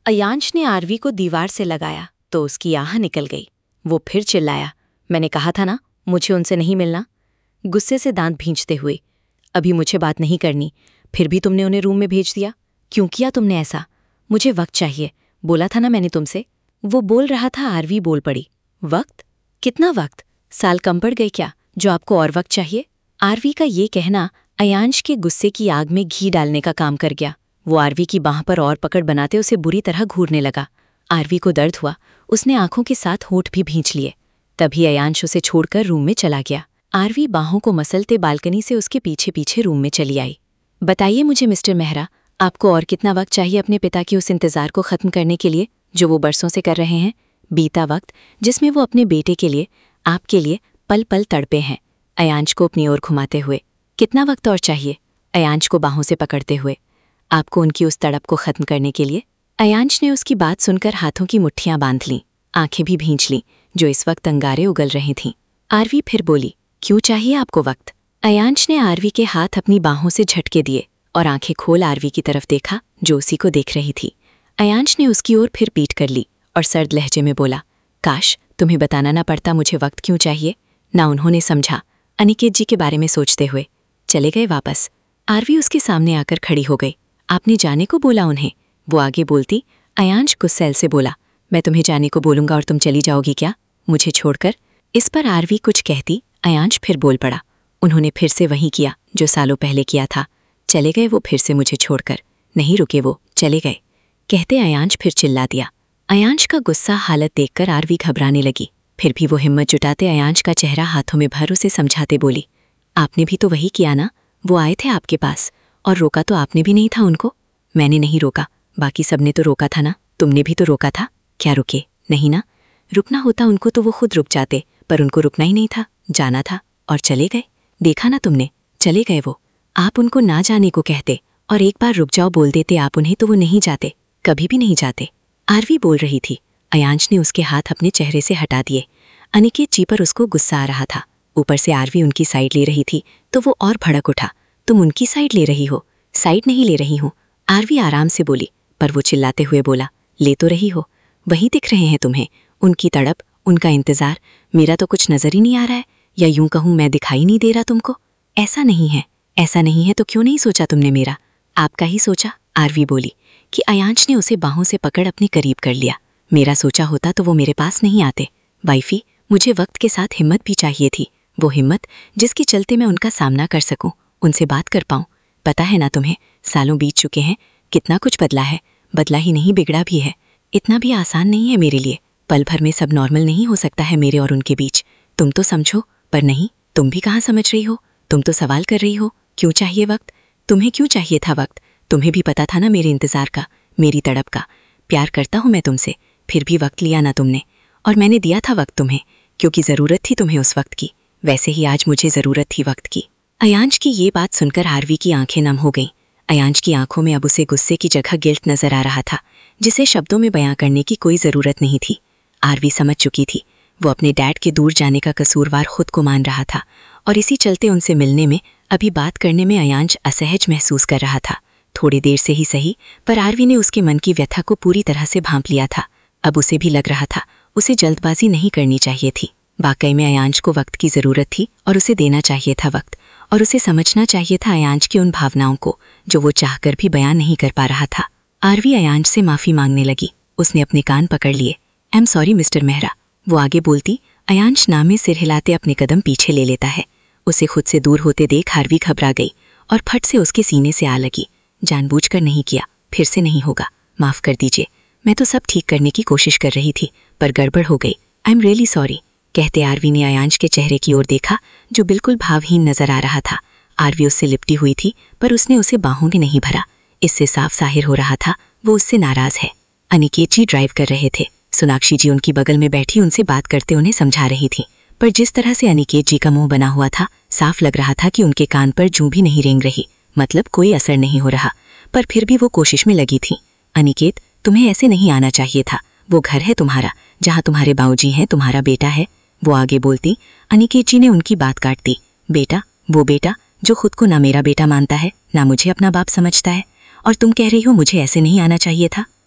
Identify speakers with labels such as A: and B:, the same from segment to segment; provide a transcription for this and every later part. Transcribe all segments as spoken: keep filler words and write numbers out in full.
A: अयांश ने आरवी को दीवार से लगाया तो उसकी आह निकल गई। वो फिर चिल्लाया, मैंने कहा था ना मुझे उनसे नहीं मिलना। गुस्से से दांत भींचते हुए, अभी मुझे बात नहीं करनी, फिर भी तुमने उन्हें रूम में भेज दिया। क्यों किया तुमने ऐसा? मुझे वक्त चाहिए, बोला था ना मैंने तुमसे। वो बोल रहा था, आरवी बोल पड़ी, वक्त? कितना वक्त? साल कम पड़ गए क्या जो आपको और वक्त चाहिए? आरवी का ये कहना अयांश के गुस्से की आग में घी डालने का काम कर गया। वो आरवी की बांह पर और पकड़ बनाते उसे बुरी तरह घूरने लगा। आरवी को दर्द हुआ, उसने आंखों के साथ होठ भी भींच लिए। तभी अयांश उसे छोड़कर रूम में चला गया। आरवी बाहों को मसलते बालकनी से उसके पीछे पीछे रूम में चली आई। बताइए मुझे मिस्टर मेहरा, आपको और कितना वक्त चाहिए अपने पिता के उस इंतजार को खत्म करने के लिए जो वो बरसों से कर रहे हैं? बीता वक्त जिसमें वो अपने बेटे के लिए, आपके लिए पल पल तड़पे हैं। अयांश को अपनी ओर घुमाते हुए, कितना वक्त और चाहिए? अयांश को बाहों से पकड़ते हुए, आपको उनकी उस तड़प को खत्म करने के लिए? अयांश ने उसकी बात सुनकर हाथों की मुट्ठियां बांध लीं, आंखें भी भींच लीं जो इस वक्त अंगारे उगल रही थीं। आरवी फिर बोली, क्यों चाहिए आपको वक्त? अयांश ने आरवी के हाथ अपनी बाहों से झटके दिए और आंखें खोल आरवी की तरफ देखा जो उसी को देख रही थी। अयांश ने उसकी ओर फिर पीठ कर ली और सर्द लहजे में बोला, काश तुम्हें बताना ना पड़ता मुझे वक्त क्यों चाहिए। ना उन्होंने समझा। अनिकेत जी के बारे में सोचते हुए चले गए वापस। आरवी उसके सामने आकर खड़ी हो गई। आपने जाने को बोला उन्हें? वो आगे बोलती। अयांश गुस्सैल से बोला, मैं तुम्हें जाने को बोलूंगा और तुम चली जाओगी क्या मुझे छोड़कर? इस पर आरवी कुछ कहती, अयांश फिर बोल पड़ा, उन्होंने फिर से वही किया जो सालों पहले किया था। चले गए वो फिर से मुझे छोड़कर, नहीं रुके वो, चले गए। कहते अयांश फिर चिल्ला दिया। अयांश का गुस्सा हालत देखकर आरवी घबराने लगी। फिर भी वो हिम्मत जुटाते अयांश का चेहरा हाथों में भर उसे समझाते बोली, आपने भी तो वही किया ना, वो आए थे आपके पास और रोका तो आपने भी नहीं था उनको। मैंने नहीं रोका, बाकी सबने तो रोका था ना, तुमने भी तो रोका था। क्या रुके? नहीं ना। रुकना होता उनको तो वो खुद रुक जाते, पर उनको रुकना ही नहीं था, जाना था और चले गए। देखा ना तुमने, चले गए वो। आप उनको ना जाने को कहते और एक बार रुक जाओ बोल देते आप उन्हें तो वो नहीं जाते, कभी भी नहीं जाते। आरवी बोल रही थी। अयांश ने उसके हाथ अपने चेहरे से हटा दिए। अनिकेत जी पर उसको गुस्सा आ रहा था। ऊपर से आरवी उनकी साइड ले रही थी तो वो और भड़क उठा। तुम उनकी साइड ले रही हो? साइड नहीं ले रही हूँ, आरवी आराम से बोली। पर वो चिल्लाते हुए बोला, ले तो रही हो, वही दिख रहे हैं तुम्हें, उनकी तड़प, उनका इंतजार। मेरा तो कुछ नजर ही नहीं आ रहा है, या यूं कहूँ मैं दिखाई नहीं दे रहा तुमको? ऐसा नहीं है, ऐसा नहीं है तो क्यों नहीं सोचा तुमने मेरा? आपका ही सोचा, आरवी बोली कि अयांश ने उसे बाहों से पकड़ अपने करीब कर लिया। मेरा सोचा होता तो वो मेरे पास नहीं आते। वाइफी, मुझे वक्त के साथ हिम्मत भी चाहिए थी, वो हिम्मत जिसके चलते मैं उनका सामना कर सकूं, उनसे बात कर पाऊं। पता है ना तुम्हें, सालों बीत चुके हैं, कितना कुछ बदला है, बदला ही नहीं बिगड़ा भी है। इतना भी आसान नहीं है मेरे लिए, पल भर में सब नॉर्मल नहीं हो सकता है मेरे और उनके बीच। तुम तो समझो, पर नहीं, तुम भी कहाँ समझ रही हो। तुम तो सवाल कर रही हो, क्यों चाहिए वक्त? तुम्हें क्यों चाहिए था वक्त? तुम्हें भी पता था ना मेरे इंतजार का, मेरी तड़प का। प्यार करता हूँ मैं तुमसे, फिर भी वक्त लिया ना तुमने। और मैंने दिया था वक्त तुम्हें, क्योंकि ज़रूरत थी तुम्हें उस वक्त की। वैसे ही आज मुझे ज़रूरत थी वक्त की। अयांश की ये बात सुनकर आरवी की आंखें नम हो गईं। अयांश की आंखों में अब उसे गुस्से की जगह गिल्ट नजर आ रहा था, जिसे शब्दों में बयां करने की कोई ज़रूरत नहीं थी। आरवी समझ चुकी थी, वो अपने डैड के दूर जाने का कसूरवार खुद को मान रहा था और इसी चलते उनसे मिलने में, अभी बात करने में अयांश असहज महसूस कर रहा था। थोड़ी देर से ही सही, पर आरवी ने उसके मन की व्यथा को पूरी तरह से भांप लिया था। अब उसे भी लग रहा था उसे जल्दबाजी नहीं करनी चाहिए थी। वाकई में अयांश को वक्त की ज़रूरत थी और उसे देना चाहिए था वक्त, और उसे समझना चाहिए था अयांश की उन भावनाओं को जो वो चाहकर भी बयान नहीं कर पा रहा था। आरवी अयांश से माफ़ी मांगने लगी। उसने अपने कान पकड़ लिए। I am sorry mister Mehra, वो आगे बोलती। अयांश नामे सिर हिलाते अपने कदम पीछे ले लेता है। उसे खुद से दूर होते देख आरवी घबरा गई और फट से उसके सीने से आ लगी। जानबूझकर नहीं किया, फिर से नहीं होगा, माफ़ कर दीजिए, मैं तो सब ठीक करने की कोशिश कर रही थी, पर गड़बड़ हो गई। आई एम रियली सॉरी, कहते आरवी ने अयांश के चेहरे की ओर देखा जो बिल्कुल भावहीन नजर आ रहा था। आरवी उससे लिपटी हुई थी, पर उसने उसे बाहों में नहीं भरा। इससे साफ जाहिर हो रहा था वो उससे नाराज है। अनिकेत जी ड्राइव कर रहे थे। सोनाक्षी जी उनकी बगल में बैठी उनसे बात करते उन्हें समझा रही थी, पर जिस तरह से अनिकेत जी का मुंह बना हुआ था, साफ लग रहा था कि उनके कान पर जूं भी नहीं रेंग रही, मतलब कोई असर नहीं हो रहा। पर फिर भी वो कोशिश में लगी थी। अनिकेत, तुम्हें ऐसे नहीं आना चाहिए था, वो घर है तुम्हारा, जहाँ तुम्हारे बाऊजी हैं, तुम्हारा बेटा है, वो आगे बोलती। अनिकेत जी ने उनकी बात काट दी। बेटा? वो बेटा जो खुद को ना मेरा बेटा मानता है, ना मुझे अपना बाप समझता है, और तुम कह रही हो मुझे ऐसे नहीं आना चाहिए था?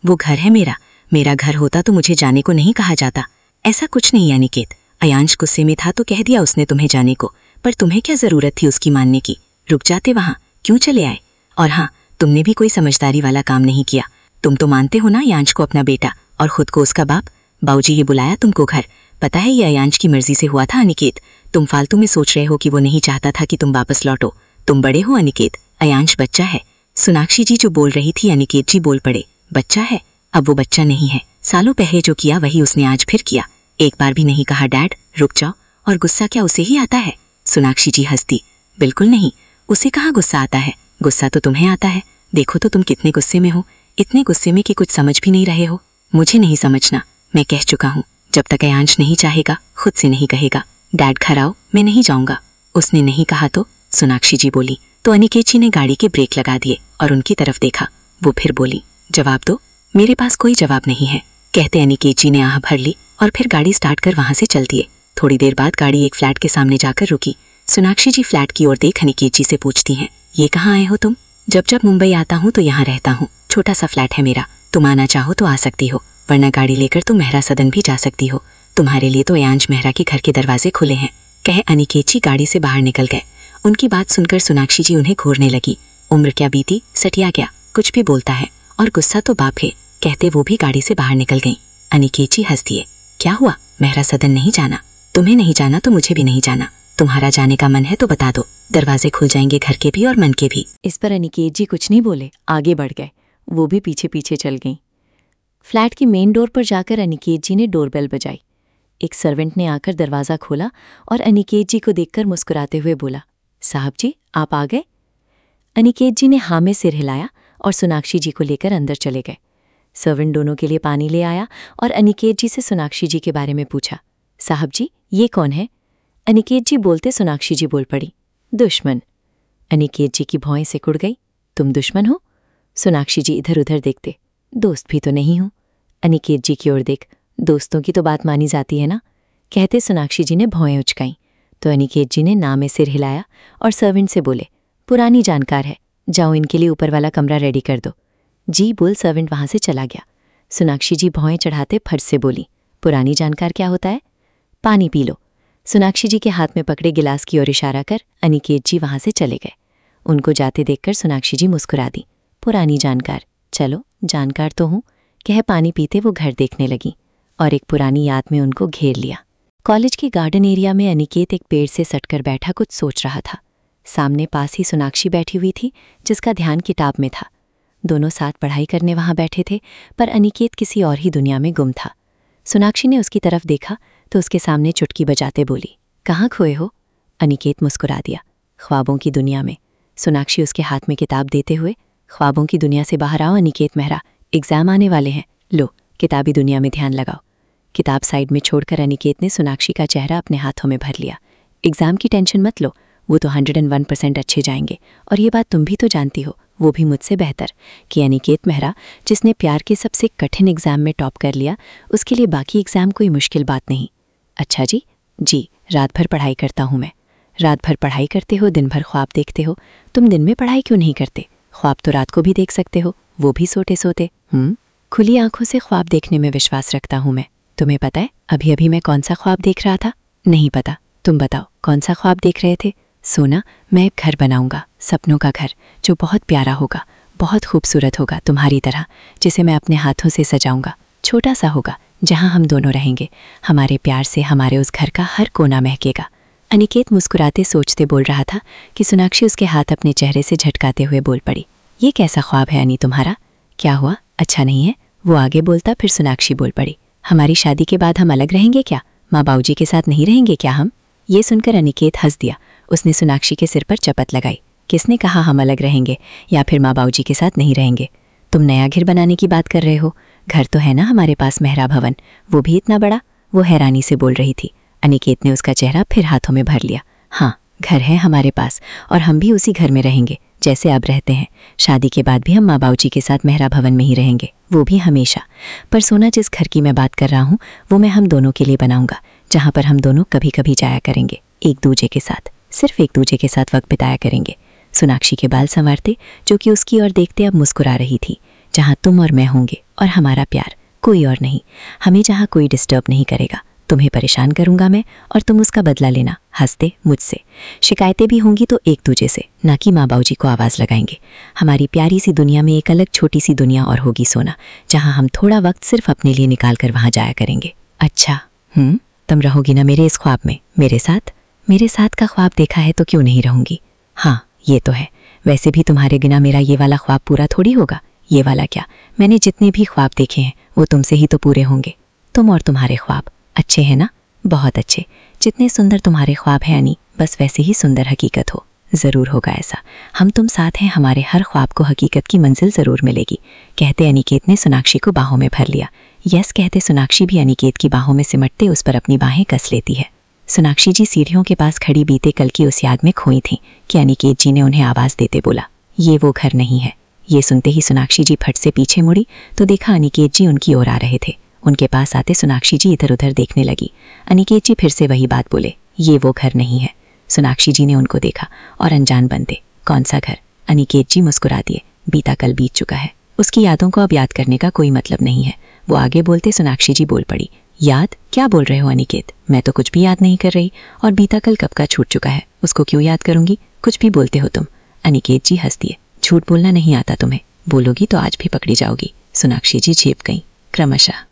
B: वो घर है मेरा, मेरा घर होता तो मुझे जाने को नहीं कहा जाता। ऐसा कुछ नहीं अनिकेत, अयांश गुस्से में था तो कह दिया उसने तुम्हें जाने को, पर तुम्हें क्या जरूरत थी उसकी मानने की? रुक जाते वहां, क्यों चले आए? और हाँ, तुमने भी कोई समझदारी वाला काम नहीं किया। तुम तो मानते हो ना अयांश को अपना बेटा और खुद को उसका बाप। बाबूजी ये बुलाया तुमको घर, पता है ये अयांश की मर्जी से हुआ था अनिकेत। तुम फालतू में सोच रहे हो कि वो नहीं चाहता था कि तुम वापस लौटो। तुम बड़े हो अनिकेत, अयांश बच्चा है। सोनाक्षी जी जो बोल रही थी अनिकेत जी बोल पड़े, बच्चा है? अब वो बच्चा नहीं है, सालों पहले जो किया वही उसने आज फिर किया। एक बार भी नहीं कहा डैड रुक जाओ, और गुस्सा क्या उसे ही आता है? सोनाक्षी जी हंसती, बिल्कुल नहीं, उसे कहाँ गुस्सा आता है, गुस्सा तो तुम्हें आता है। देखो तो तुम कितने गुस्से में हो, इतने गुस्से में कि कुछ समझ भी नहीं रहे हो। मुझे नहीं समझना, मैं कह चुका हूँ, जब तक अयांश नहीं चाहेगा खुद से नहीं कहेगा डैड घर आओ, मैं नहीं जाऊंगा। उसने नहीं कहा तो? सोनाक्षी जी बोली तो अनिकेत जी ने गाड़ी के ब्रेक लगा दिए और उनकी तरफ देखा। वो फिर बोली, जवाब दो। मेरे पास कोई जवाब नहीं है, कहते अनिकेत जी ने आह भर ली और फिर गाड़ी स्टार्ट कर वहां से चल दिए। थोड़ी देर बाद गाड़ी एक फ्लैट के सामने जाकर रुकी। सोनाक्षी जी फ्लैट की ओर देख अनिकेत जी से पूछती हैं, ये कहाँ आए हो तुम? जब जब मुंबई आता हूँ तो यहाँ रहता हूँ, छोटा सा फ्लैट है मेरा, तुम आना चाहो तो आ सकती हो, वरना गाड़ी लेकर तुम मेहरा सदन भी जा सकती हो। तुम्हारे लिए तो अयांश मेहरा के घर के दरवाजे खुले हैं, कहे अनिकेत जी गाड़ी से बाहर निकल गए। उनकी बात सुनकर सोनाक्षी जी उन्हें घूरने लगी। उम्र क्या बीती, सटिया क्या, कुछ भी बोलता है, और गुस्सा तो बाप है, कहते वो भी गाड़ी से बाहर निकल गईं। अनिकेत जी हंस दिए, क्या हुआ, मेहरा सदन नहीं जाना? तुम्हें नहीं जाना तो मुझे भी नहीं जाना। तुम्हारा जाने का मन है तो बता दो, दरवाजे खुल जाएंगे घर के भी और मन के भी।
A: इस पर अनिकेत जी कुछ नहीं बोले, आगे बढ़ गए। वो भी पीछे पीछे चल गईं। फ्लैट की मेन डोर पर जाकर अनिकेत जी ने डोरबेल बजाई। एक सर्वेंट ने आकर दरवाज़ा खोला और अनिकेत जी को देखकर मुस्कुराते हुए बोला, साहब जी आप आ गए? अनिकेत जी ने हाँ में सिर हिलाया और सोनाक्षी जी को लेकर अंदर चले गए। सर्वेंट दोनों के लिए पानी ले आया और अनिकेत जी से सोनाक्षी जी के बारे में पूछा, साहब जी ये कौन है? अनिकेत जी बोलते सोनाक्षी जी बोल पड़ी, दुश्मन। अनिकेत जी की भौएं सिकुड़ गई, तुम दुश्मन हो? सोनाक्षी जी इधर उधर देखते, दोस्त भी तो नहीं हूं। अनिकेत जी की ओर देख, दोस्तों की तो बात मानी जाती है ना, कहते सोनाक्षी जी ने भौएं उचकाईं। तो अनिकेत जी ने ना में सिर हिलाया और सर्वेंट से बोले, पुरानी जानकार है, जाओ इनके लिए ऊपर वाला कमरा रेडी कर दो। जी बोल सर्वेंट वहां से चला गया। सोनाक्षी जी भौएं चढ़ाते फट से बोली, पुरानी जानकार क्या होता है? पानी पी लो। सोनाक्षी जी के हाथ में पकड़े गिलास की ओर इशारा कर अनिकेत जी वहां से चले गए। उनको जाते देखकर सोनाक्षी जी मुस्कुरा दी, पुरानी जानकार, चलो जानकार तो हूं, कह पानी पीते वो घर देखने लगी और एक पुरानी याद में उनको घेर लिया। कॉलेज के गार्डन एरिया में अनिकेत एक पेड़ से सटकर बैठा कुछ सोच रहा था। सामने पास ही सोनाक्षी बैठी हुई थी जिसका ध्यान किताब में था। दोनों साथ पढ़ाई करने वहां बैठे थे, पर अनिकेत किसी और ही दुनिया में गुम था। सोनाक्षी ने उसकी तरफ देखा तो उसके सामने चुटकी बजाते बोली, कहाँ खोए हो? अनिकेत मुस्कुरा दिया, ख्वाबों की दुनिया में। सोनाक्षी उसके हाथ में किताब देते हुए, ख्वाबों की दुनिया से बाहर आओ अनिकेत मेहरा, एग्जाम आने वाले हैं, लो किताबी दुनिया में ध्यान लगाओ। किताब साइड में छोड़कर अनिकेत ने सोनाक्षी का चेहरा अपने हाथों में भर लिया। एग्जाम की टेंशन मत लो, वो तो हंड्रेड एंड वन परसेंट अच्छे जाएंगे, और ये बात तुम भी तो जानती हो, वो भी मुझसे बेहतर, कि अनिकेत मेहरा जिसने प्यार के सबसे कठिन एग्जाम में टॉप कर लिया, उसके लिए बाकी एग्जाम कोई मुश्किल बात नहीं। अच्छा जी, जी रात भर पढ़ाई करता हूँ मैं। रात भर पढ़ाई करते हो, दिन भर ख्वाब देखते हो, तुम दिन में पढ़ाई क्यों नहीं करते? ख्वाब तो रात को भी देख सकते हो, वो भी सोते सोते। हम्म खुली आंखों से ख्वाब देखने में विश्वास रखता हूँ मैं। तुम्हें पता है अभी अभी मैं कौन सा ख्वाब देख रहा था? नहीं पता, तुम बताओ कौन सा ख्वाब देख रहे थे? सोना, मैं एक घर बनाऊंगा, सपनों का घर, जो बहुत प्यारा होगा, बहुत खूबसूरत होगा तुम्हारी तरह, जिसे मैं अपने हाथों से सजाऊंगा। छोटा सा होगा जहां हम दोनों रहेंगे, हमारे प्यार से हमारे उस घर का हर कोना महकेगा। अनिकेत मुस्कुराते सोचते बोल रहा था कि सोनाक्षी उसके हाथ अपने चेहरे से झटकाते हुए बोल पड़ी, ये कैसा ख्वाब है अनी तुम्हारा? क्या हुआ, अच्छा नहीं है? वो आगे बोलता फिर सोनाक्षी बोल पड़ी, हमारी शादी के बाद हम अलग रहेंगे क्या? माँ बाबूजी के साथ नहीं रहेंगे क्या हम? ये सुनकर अनिकेत हंस दिया। उसने सोनाक्षी के सिर पर चपत लगाई, किसने कहा हम अलग रहेंगे या फिर माँ बाबूजी के साथ नहीं रहेंगे? तुम नया घर बनाने की बात कर रहे हो? घर तो है ना हमारे पास मेहरा भवन, वो भी इतना बड़ा? वो हैरानी से बोल रही थी। अनिकेत ने उसका चेहरा फिर हाथों में भर लिया। हाँ, घर है हमारे पास और हम भी उसी घर में रहेंगे जैसे अब रहते हैं। शादी के बाद भी हम माँ बाबूजी के साथ मेहरा भवन में ही रहेंगे, वो भी हमेशा। पर सोना, जिस घर की मैं बात कर रहा हूँ वो मैं हम दोनों के लिए बनाऊंगा, जहाँ पर हम दोनों कभी कभी जाया करेंगे एक दूजे के साथ, सिर्फ एक दूजे के साथ वक्त बिताया करेंगे। सोनाक्षी के बाल संवारते, जो कि उसकी ओर देखते अब मुस्कुरा रही थी।
B: जहाँ तुम और मैं होंगे और हमारा प्यार, कोई और नहीं। हमें जहाँ कोई डिस्टर्ब नहीं करेगा। तुम्हें परेशान करूंगा मैं और तुम उसका बदला लेना, हंसते मुझसे। शिकायतें भी होंगी तो एक दूजे से, ना कि माँ बाबूजी को आवाज़ लगाएंगे। हमारी प्यारी सी दुनिया में एक अलग छोटी सी दुनिया और होगी सोना, जहाँ हम थोड़ा वक्त सिर्फ अपने लिए निकाल कर वहाँ जाया करेंगे। अच्छा, हम्म तुम रहोगी ना मेरे इस ख्वाब में, मेरे साथ? मेरे साथ का ख्वाब देखा है तो क्यों नहीं रहूंगी। हाँ ये तो है। वैसे भी तुम्हारे बिना मेरा ये वाला ख्वाब पूरा थोड़ी होगा। ये वाला क्या, मैंने जितने भी ख्वाब देखे हैं वो तुमसे ही तो पूरे होंगे। तुम और तुम्हारे ख्वाब अच्छे हैं ना, बहुत अच्छे। जितने सुंदर तुम्हारे ख्वाब हैं अनी, बस वैसे ही सुंदर हकीकत हो। ज़रूर होगा ऐसा। हम तुम साथ हैं, हमारे हर ख्वाब को हकीकत की मंजिल ज़रूर मिलेगी। कहते अनिकेत ने सोनाक्षी को बाहों में भर लिया। यस कहते सोनाक्षी भी अनिकेत की बाहों में सिमटते उस पर अपनी बाहें कस लेती है। सोनाक्षी जी सीढ़ियों के पास खड़ी बीते कल की उस याद में खोई थीं कि अनिकेत जी ने उन्हें आवाज़ देते बोला, ये वो घर नहीं है। ये सुनते ही सोनाक्षी जी फट से पीछे मुड़ी तो देखा अनिकेत जी उनकी ओर आ रहे थे। उनके पास आते सोनाक्षी जी इधर उधर देखने लगी। अनिकेत जी फिर से वही बात बोले, ये वो घर नहीं है। सोनाक्षी जी ने उनको देखा और अनजान बनते, कौन सा घर? अनिकेत जी मुस्कुरा दिए। बीता कल बीत चुका है, उसकी यादों को अब याद करने का कोई मतलब नहीं है। वो आगे बोलते सोनाक्षी जी बोल पड़ी, याद? क्या बोल रहे हो अनिकेत? मैं तो कुछ भी याद नहीं कर रही, और बीता कल कब का छूट चुका है, उसको क्यों याद करूंगी? कुछ भी बोलते हो तुम। अनिकेत जी हंस दिए। झूठ बोलना नहीं आता तुम्हें, बोलोगी तो आज भी पकड़ी जाओगी। सोनाक्षी जी झेप गईं क्रमशः।